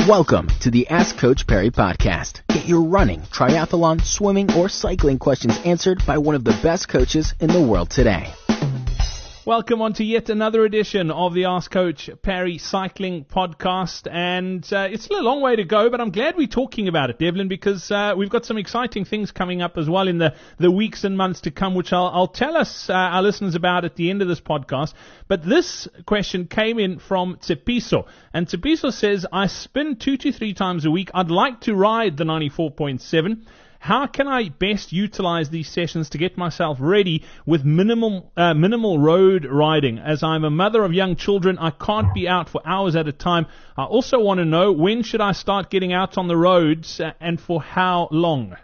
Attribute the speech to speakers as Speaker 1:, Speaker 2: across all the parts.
Speaker 1: Welcome to the Ask Coach Perry podcast. Get your running, triathlon, swimming, or cycling questions answered by one of the best coaches in the world today.
Speaker 2: Welcome on to yet another edition of the Ask Coach Perry Cycling Podcast, and it's still a long way to go, but I'm glad we're talking about it, Devlin, because we've got some exciting things coming up as well in the weeks and months to come, which I'll tell us, our listeners, about at the end of this podcast. But this question came in from Tsepiso, and Tsepiso says, I spin 2 to 3 times a week. I'd like to ride the 94.7. How can I best utilize these sessions to get myself ready with minimal road riding? As I'm a mother of young children, I can't be out for hours at a time. I also want to know, when should I start getting out on the roads and for how long?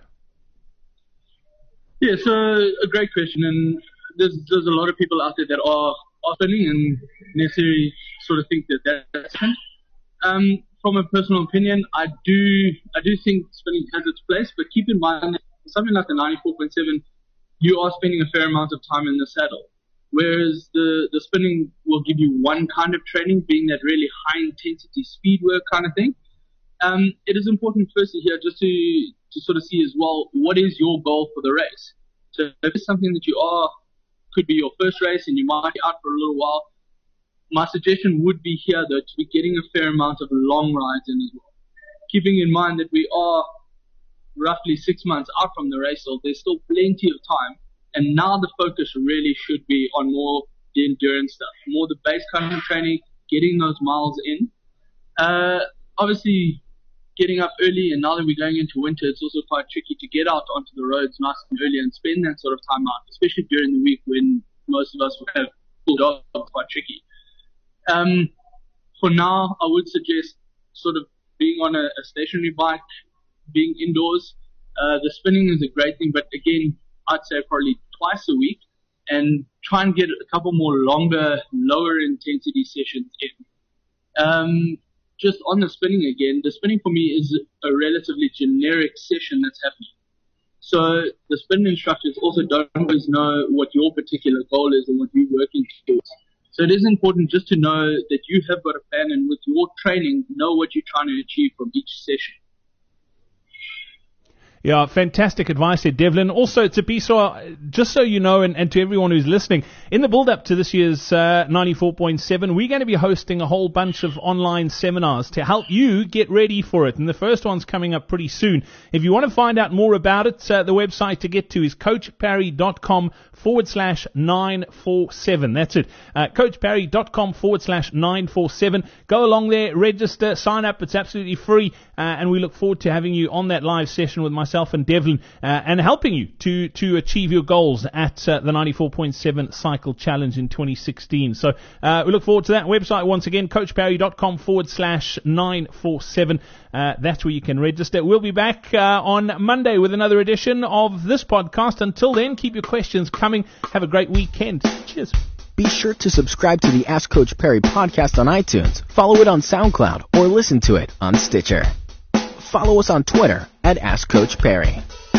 Speaker 3: Yeah, so a great question, and there's a lot of people out there that are spinning and necessarily sort of think that that's spin. From a personal opinion, I do think spinning has its place, but keep in mind that something like the 94.7, you are spending a fair amount of time in the saddle, whereas the spinning will give you one kind of training, being that really high intensity speed work kind of thing. It is important firstly here just to sort of see as well, what is your goal for the race? So if it's something that could be your first race and you might be out for a little while, my suggestion would be here, though, to be getting a fair amount of long rides in as well. Keeping in mind that we are roughly 6 months out from the race, so there's still plenty of time. And now the focus really should be on more the endurance stuff, more the base kind of training, getting those miles in. Obviously, getting up early, and now that we're going into winter, it's also quite tricky to get out onto the roads nice and early and spend that sort of time out, especially during the week when most of us will have full jobs. Quite tricky. For now, I would suggest sort of being on a stationary bike, being indoors. The spinning is a great thing, but again, I'd say probably twice a week, and try and get a couple more longer, lower intensity sessions in. Just on the spinning again, the spinning for me is a relatively generic session that's happening. So the spin instructors also don't always know what your particular goal is and what you're working towards. So it is important just to know that you have got a plan, and with your training, know what you're trying to achieve from each session.
Speaker 2: Yeah, fantastic advice there, Devlin. Also, Tsepiso, just so you know, and to everyone who's listening, in the build-up to this year's 94.7, we're going to be hosting a whole bunch of online seminars to help you get ready for it. And the first one's coming up pretty soon. If you want to find out more about it, the website to get to is coachparry.com/947. That's it. coachparry.com/947. Go along there, register, sign up. It's absolutely free. And we look forward to having you on that live session with myself and Devlin, and helping you to achieve your goals at the 94.7 Cycle Challenge in 2016. So we look forward to that. Website once again, coachparry.com/947. That's where you can register. We'll be back on Monday with another edition of this podcast. Until then, keep your questions coming. Have a great weekend. Cheers.
Speaker 1: Be sure to subscribe to the Ask Coach Perry podcast on iTunes, follow it on SoundCloud, or listen to it on Stitcher. Follow us on Twitter at Ask Coach Perry.